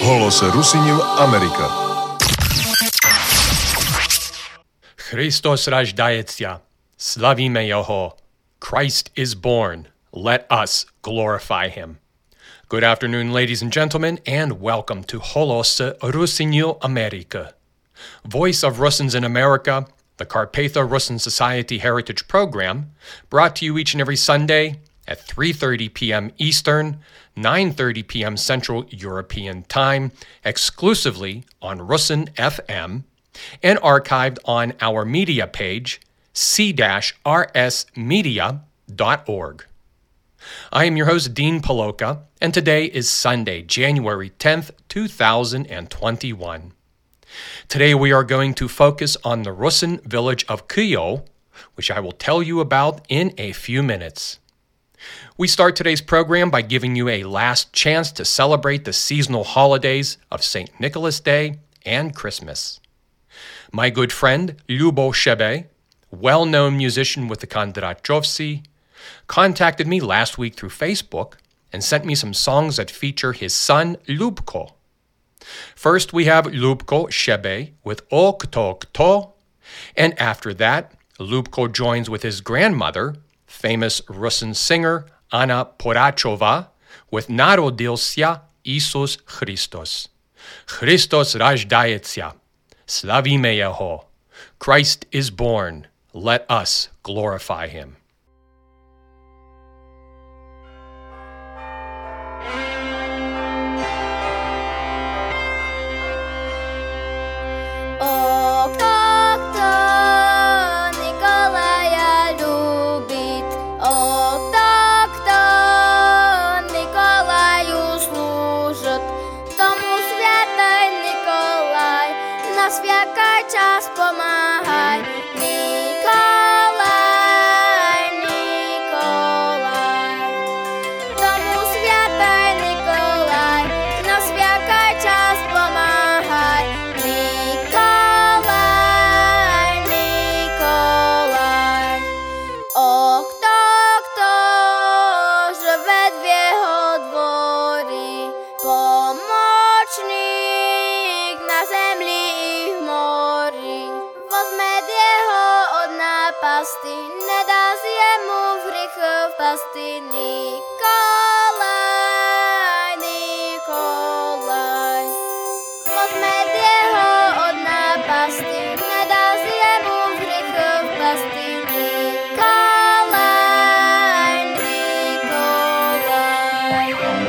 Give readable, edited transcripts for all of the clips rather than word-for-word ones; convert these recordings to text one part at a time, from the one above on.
Голос Русинів Америка. Христос рождається. Славімо Його. Christ is born. Let us glorify Him. Good afternoon, ladies and gentlemen, and welcome to Голос Русинів Америка. Voice of Russins in America, the Carpatho Russin Society Heritage Program, brought to you each and every Sunday at 3:30 p.m. Eastern, 9:30 p.m. Central European Time, exclusively on Russin FM, and archived on our media page, c-rsmedia.org. I am your host, Dean Paloka, and today is Sunday, January 10th, 2021. Today we are going to focus on the Russin village of Kuyo, which I will tell you about in a few minutes. We start today's program by giving you a last chance to celebrate the seasonal holidays of St. Nicholas Day and Christmas. My good friend, Lubo Shebe, well-known musician with the Kondratyovsi, contacted me last week through Facebook and sent me some songs that feature his son, Lubko. First, we have Lubko Shebe with O Kto Kto, and after that, Lubko joins with his grandmother, famous Russin singer Anna Porachova, with Narodilsya Isus Christos. Christos rождається. Slavíme Jeho. Christ is born. Let us glorify Him. Час помагай, Ніколай, Ніколай, тому святай Ніколай, на свякай час помагай, Ніколай, Ніколай. О, хто живе в його дворі, помочник на землі і в морі. Возьме його одна пасти, не дасть йому в гріх впасти. Ніколай, Ніколай. Возьме його одна пасти, не дасть йому в гріх впасти. Ніколай, Ніколай.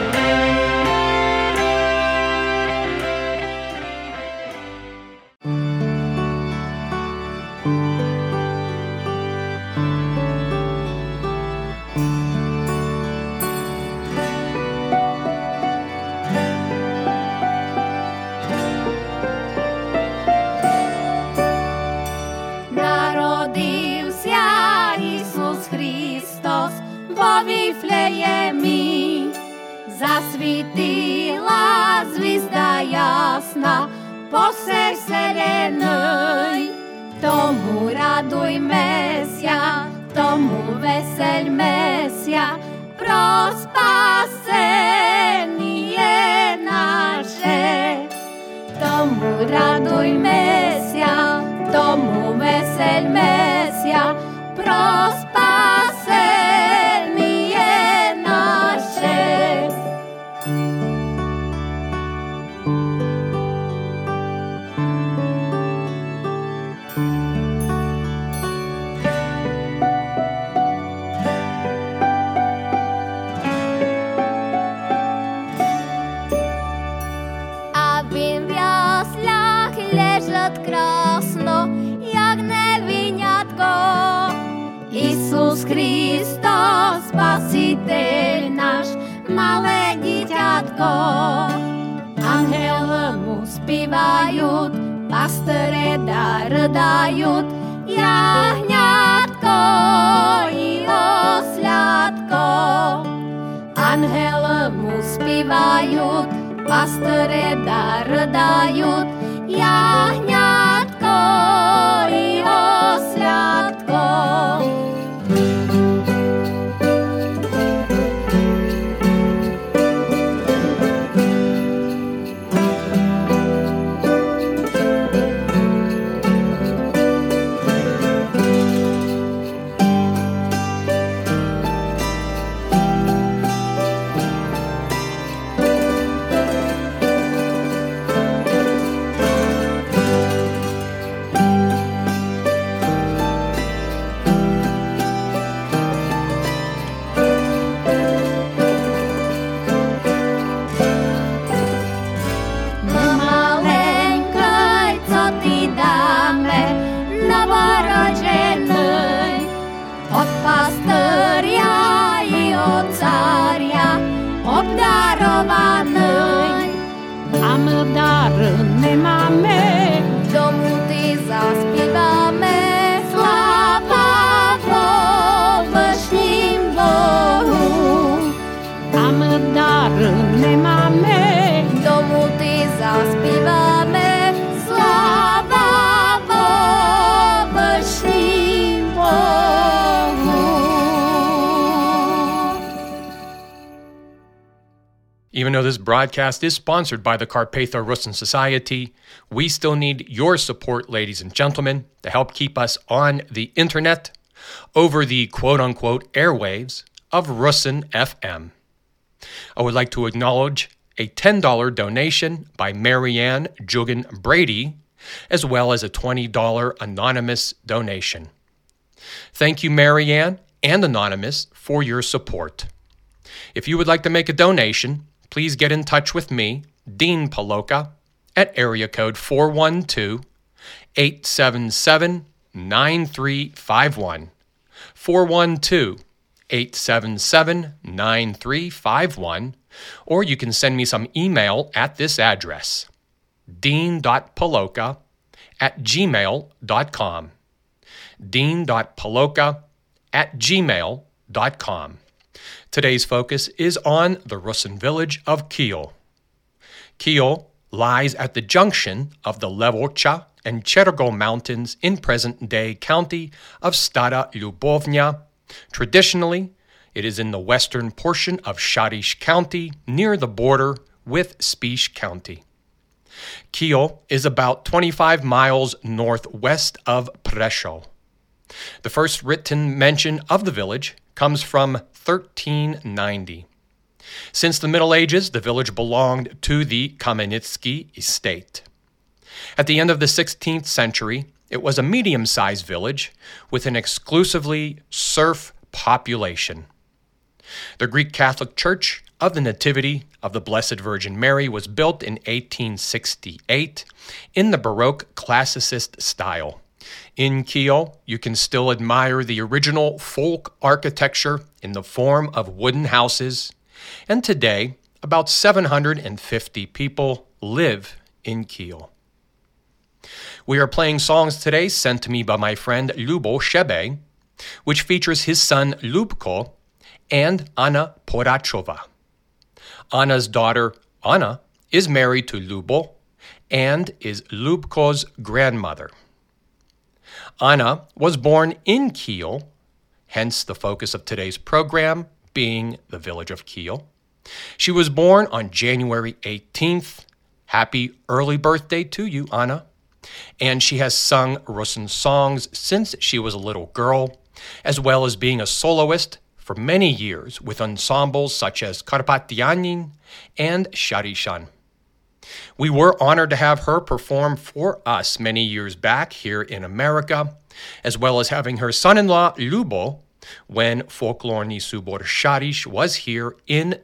Народився Ісус Христос во Вифлеємі, засвітила звізда ясна посеред вселенной. Тому радуймеся, тому весельмеся, про спасення наше. Тому радуймеся, тому весельмеся, про спасення наше. А він в яслях лежить красно, як невинятко. Ісус Христос, Спаситель наш, мале дитятко. Ангели му співають, пастири ридають, ягнятко і ослятко. Ангели му співають, пастири ридають, ягнятко і ослятко. od pastăria i od țaria obdarovaný. A my darny mamy, Domu ty zaspívame, sláva vo vršním Bohu. a my darny mamy, Domu ty zaspívame, sláva vo vršním Bohu. Even though this broadcast is sponsored by the Carpatho-Rusyn Society, we still need your support, ladies and gentlemen, to help keep us on the internet over the quote-unquote airwaves of Rusyn FM. I would like to acknowledge a $10 donation by Marianne Jugan Brady, as well as a $20 anonymous donation. Thank you, Marianne and Anonymous, for your support. If you would like to make a donation, please get in touch with me, Dean Paloka, at area code 412-877-9351. 412-877-9351, or you can send me some email at this address, dean.paloka@gmail.com. dean.paloka@gmail.com. Today's focus is on the Rusyn village of Kiel. Kiel lies at the junction of the Lewocha and Chergo mountains in present-day county of Stara Lubovnia. Traditionally, it is in the western portion of Sharish County, near the border with Spiš County. Kiel is about 25 miles northwest of Prešov. The first written mention of the village comes from 1390. Since the Middle Ages, the village belonged to the Kamenetsky estate. At the end of the 16th century, it was a medium-sized village with an exclusively serf population. The Greek Catholic Church of the Nativity of the Blessed Virgin Mary was built in 1868 in the Baroque classicist style. In Kiel, you can still admire the original folk architecture in the form of wooden houses, and today, about 750 people live in Kiel. We are playing songs today sent to me by my friend Lubo Shebe, which features his son Lubko and Anna Porachova. Anna's daughter, Anna, is married to Lubo and is Lubko's grandmother. Anna was born in Kiel, hence the focus of today's program being the village of Kiel. She was born on January 18th. Happy early birthday to you, Anna. And she has sung Rusyn songs since she was a little girl, as well as being a soloist for many years with ensembles such as Karpatianin and Sharishan. We were honored to have her perform for us many years back here in America, as well as having her son-in-law Lubo when Folklorny Subor Sharish was here in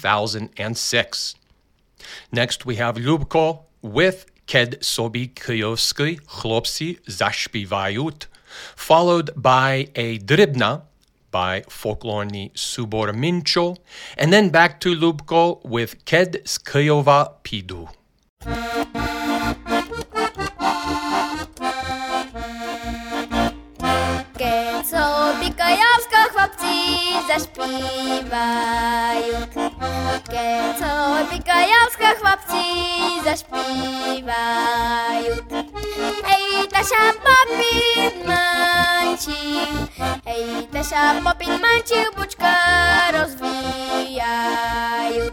2006. Next we have Lubko with Ked Sobi Kyovsky Chlopsi Zashpivayut, followed by a Dribna by Folklorny Subor Mincho, and then back to Lubko with Ked Skijova Pidu. Keď sobi kajavska chlapci zašpívajú. Keď sobi kajavska chlapci zašpívajú. Hej, taša popin mančil, hej, taša popin mančil, bučka rozvíjajú.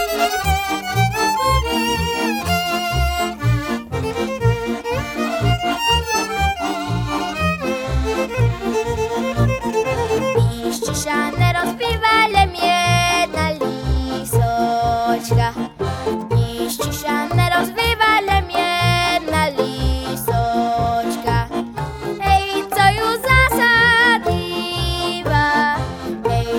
Ищиша не розпівали м'єдна лісочка. Ищиша не розвивали м'єдна лісочка. Ej, co ju zasadziła, ej,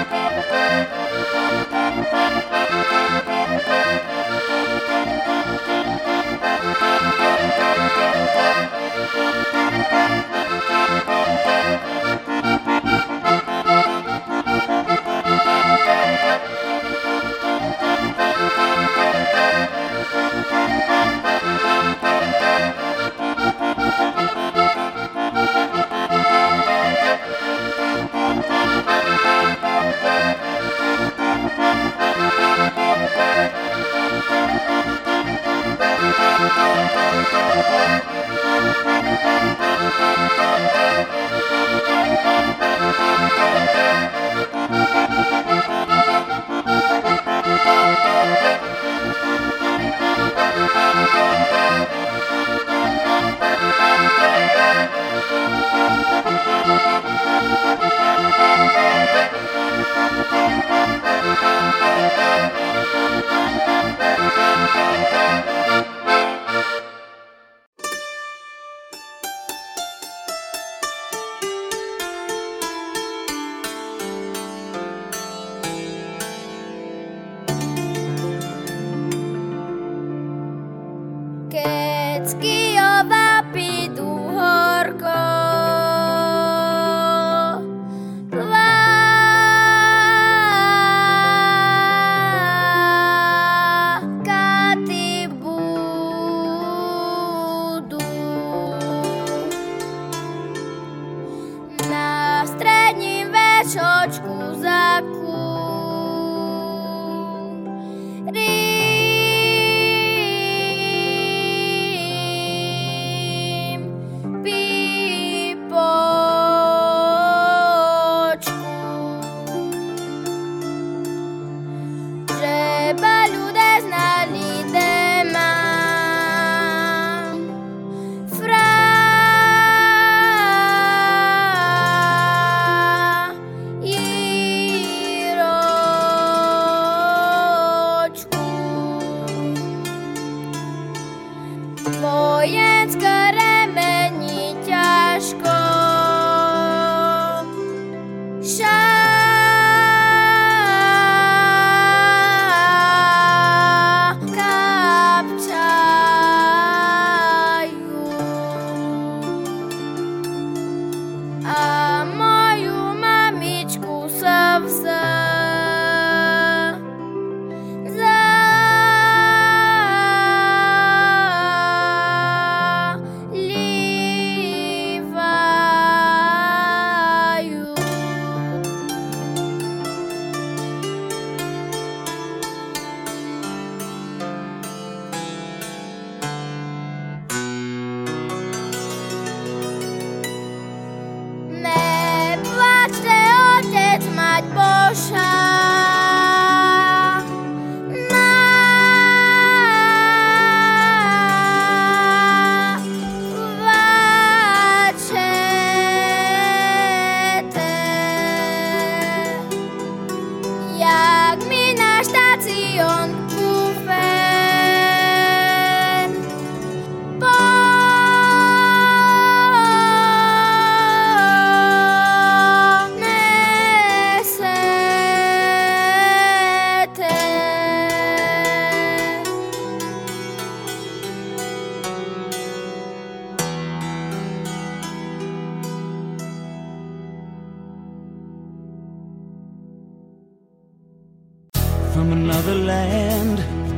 from another land,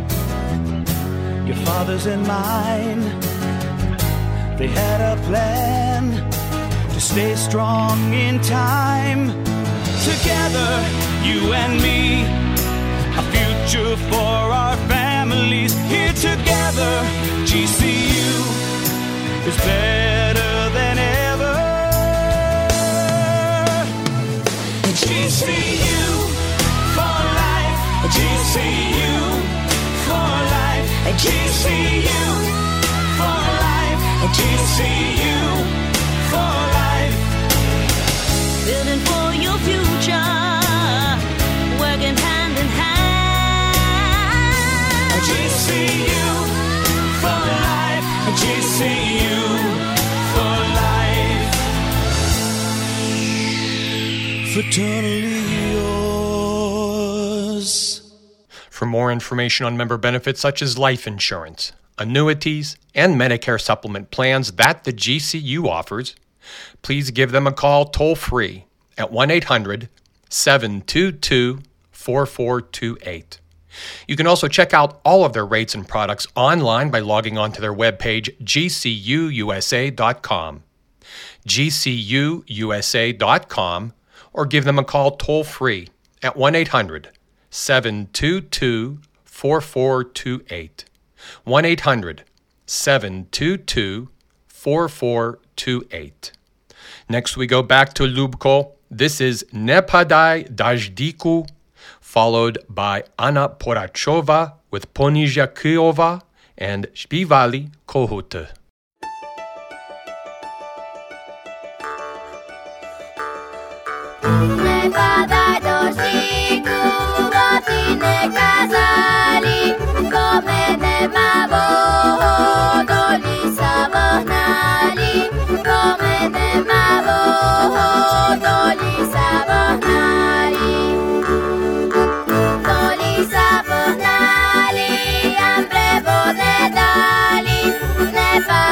your father's and mine. They had a plan to stay strong in time. Together, you and me, a future for our families. Here together, GCU is better than ever. GCU for life, GCU for life, GCU for life, GCU for life. Building for your future, working hand in hand. GCU for life, GCU for life. Fraternally yours. for more information on member benefits such as life insurance, annuities, and Medicare supplement plans that the GCU offers, please give them a call toll-free at 1-800-722-4428. You can also check out all of their rates and products online by logging on to their webpage, gcuusa.com. gcuusa.com, or give them a call toll-free at 1-800-722-4428. 1-800-722-4428. Next we go back to Lubko. This is Ne Padaj Dajdiku, followed by Anna Porachova with Ponizha Kyova and Śpiewali Kohuty. Ne padaj do žíku, bo ti nekázali, kome nemá Boho, do lisa vohnali, kome nemá Boho, do lisa vohnali. Do lisa vohnali, a brevo nedali, ne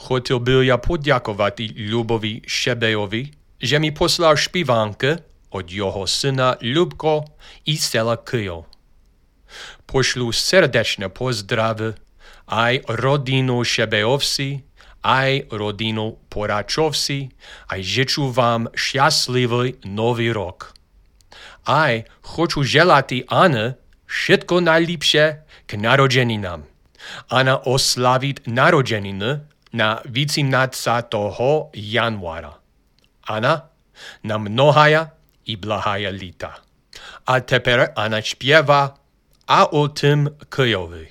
хотів би я подякувати Любові Щебеові, що мені послав співанки від його сина Любко із села Київ. Пошлю сердечне поздрави ай родину Щебеовці, ай родину Порачовці, ай жичу вам щасливий Новий рок. Ай хочу желати Анне všetko najlepsze k narodzeninám. Anna oslaviť narodzeniny na 18. januára. Anna, na mnohaja i blahaja lita. A teper Anna śpiewa a o tym Kyjowy.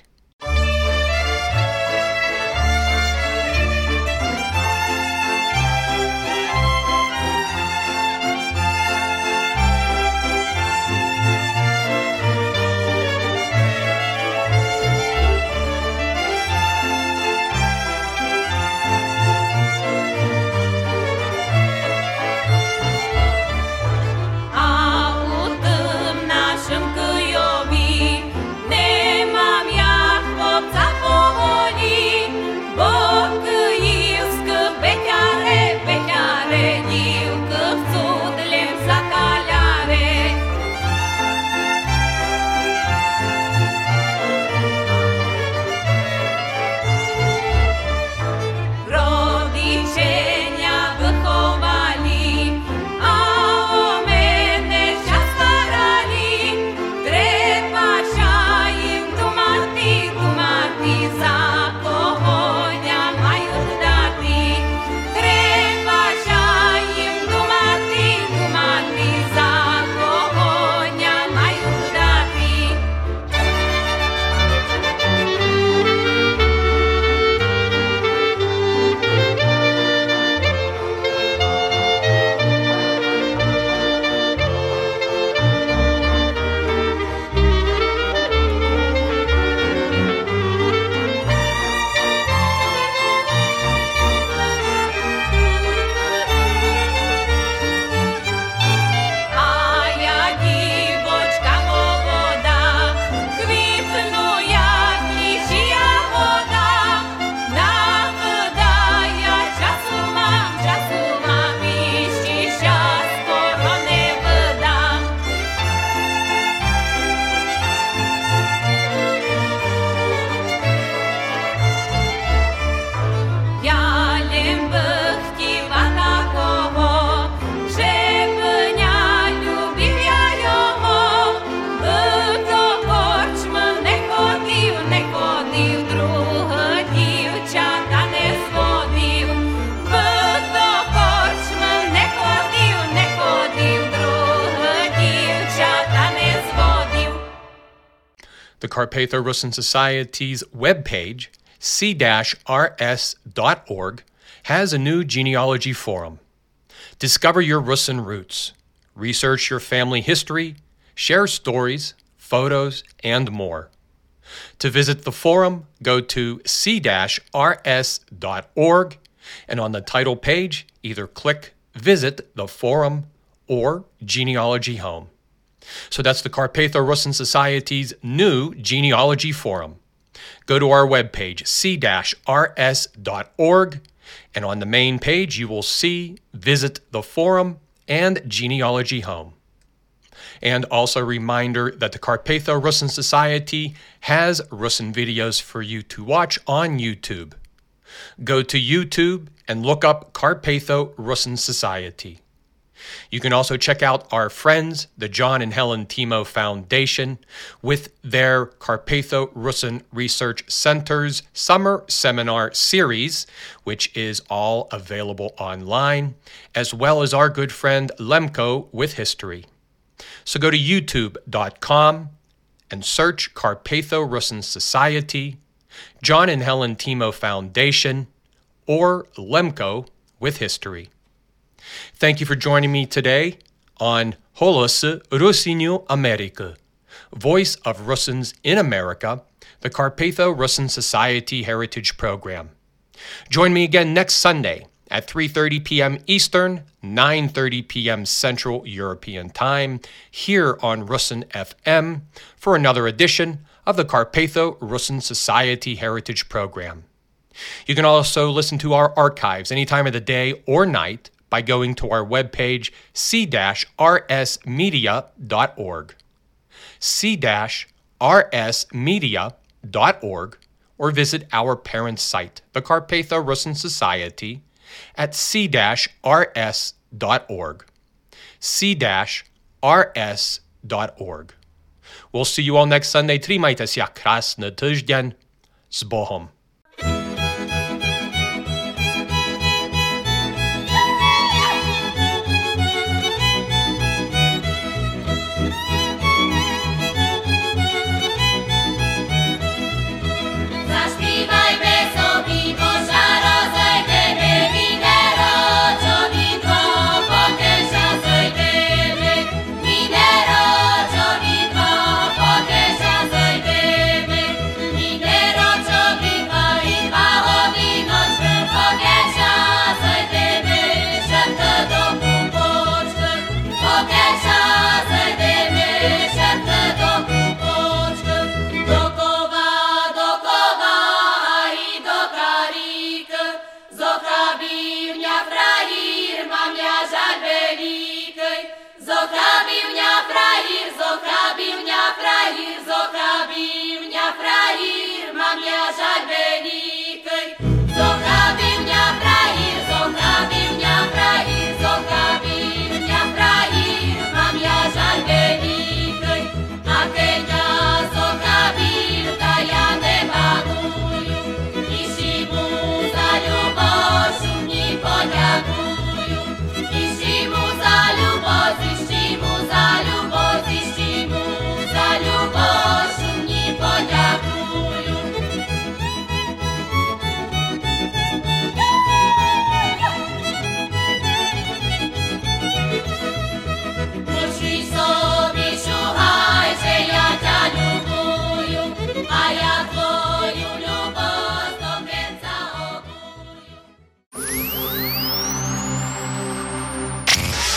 The Carpatho-Russin Society's webpage, c-rs.org, has a new genealogy forum. Discover your Russin roots, research your family history, share stories, photos, and more. To visit the forum, go to c-rs.org, and on the title page, either click Visit the Forum or Genealogy Home. So that's the Carpatho-Russin Society's new genealogy forum. Go to our webpage, c-rs.org, and on the main page you will see Visit the Forum and Genealogy Home. And also a reminder that the Carpatho-Russin Society has Russin videos for you to watch on YouTube. Go to YouTube and look up Carpatho-Russin Society. You can also check out our friends, the John and Helen Timo Foundation, with their Carpatho-Russin Research Center's Summer Seminar Series, which is all available online, as well as our good friend Lemko with History. So go to youtube.com and search Carpatho-Russin Society, John and Helen Timo Foundation, or Lemko with History. Thank you for joining me today on Holosy Rusiniu America, Voice of Russins in America, the Carpatho-Russin Society Heritage Program. Join me again next Sunday at 3:30 p.m. Eastern, 9:30 p.m. Central European Time, here on Russin FM for another edition of the Carpatho-Russin Society Heritage Program. You can also listen to our archives any time of the day or night by going to our webpage c-rsmedia.org. c-rsmedia.org, or visit our parent site, the Karpatha Rusyn Society, at c-rs.org. c-rs.org. We'll see you all next Sunday. Trimajte sa krásny týždeň. S Bohom.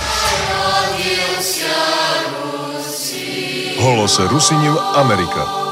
Голос Русинів Америка.